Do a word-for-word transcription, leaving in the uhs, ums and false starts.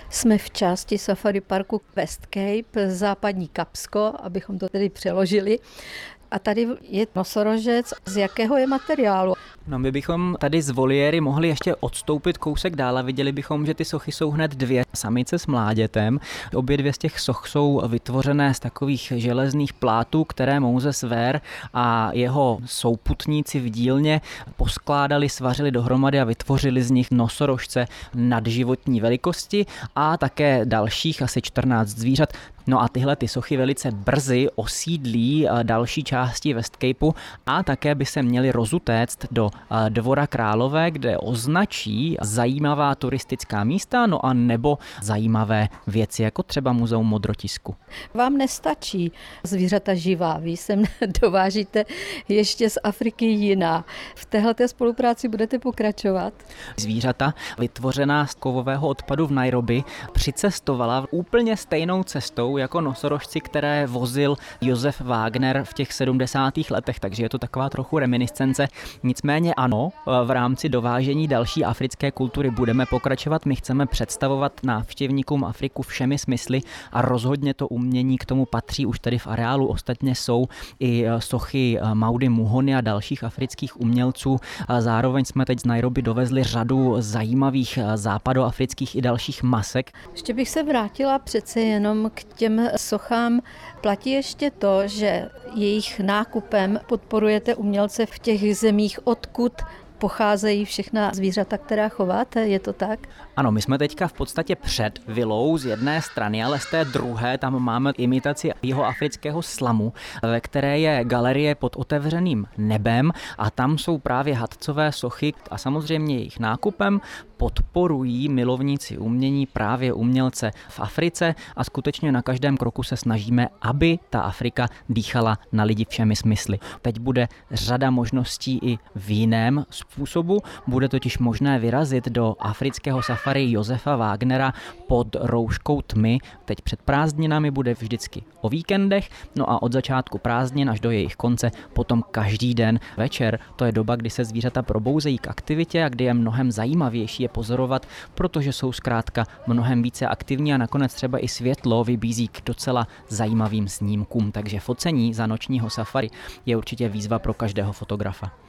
Jsme v části safari parku West Cape, západní Kapsko, abychom to tedy přeložili. A tady je nosorožec. Z jakého je materiálu? No, my bychom tady z voliéry mohli ještě odstoupit kousek dál a viděli bychom, že ty sochy jsou hned dvě. Samice s mládětem. Obě dvě z těch soch jsou vytvořené z takových železných plátů, které Moses Ver a jeho souputníci v dílně poskládali, svařili dohromady a vytvořili z nich nosorožce nadživotní velikosti a také dalších asi čtrnáct zvířat. No a tyhle ty sochy velice brzy osídlí další části West Capeu a také by se měly rozutéct do Dvora Králové, kde označí zajímavá turistická místa, no a nebo zajímavé věci, jako třeba Muzeum modrotisku. Vám nestačí zvířata živá, vy sem dovážíte ještě z Afriky jiná. V téhleté spolupráci budete pokračovat? Zvířata vytvořená z kovového odpadu v Nairobi přicestovala úplně stejnou cestou jako nosorožci, které vozil Josef Wagner v těch sedmdesátých letech, takže je to taková trochu reminiscence. Nicméně ano, v rámci dovážení další africké kultury budeme pokračovat. My chceme představovat návštěvníkům Afriku všemi smysly a rozhodně to umění k tomu patří. Už tady v areálu ostatně jsou i sochy Maudy Muhony a dalších afrických umělců. Zároveň jsme teď z Nairobi dovezli řadu zajímavých západoafrických i dalších masek. Ještě bych se vrátila přece jenom k těm sochám. Platí ještě to, že jejich nákupem podporujete umělce v těch zemích, odkud pocházejí všechna zvířata, která chováte, je to tak? Ano, my jsme teďka v podstatě před vilou z jedné strany, ale z té druhé tam máme imitaci jihoafrického slamu, ve které je galerie pod otevřeným nebem a tam jsou právě hadcové sochy a samozřejmě jejich nákupem podporují milovníci umění právě umělce v Africe a skutečně na každém kroku se snažíme, aby ta Afrika dýchala na lidi všemi smysly. Teď bude řada možností i v jiném způsobu, bude totiž možné vyrazit do afrického safari Josefa Wagnera pod rouškou tmy. Teď před prázdninami bude vždycky o víkendech, no a od začátku prázdnin až do jejich konce potom každý den večer. To je doba, kdy se zvířata probouzejí k aktivitě a kdy je mnohem zajímavější je pozorovat, protože jsou zkrátka mnohem více aktivní a nakonec třeba i světlo vybízí k docela zajímavým snímkům. Takže focení za nočního safari je určitě výzva pro každého fotografa.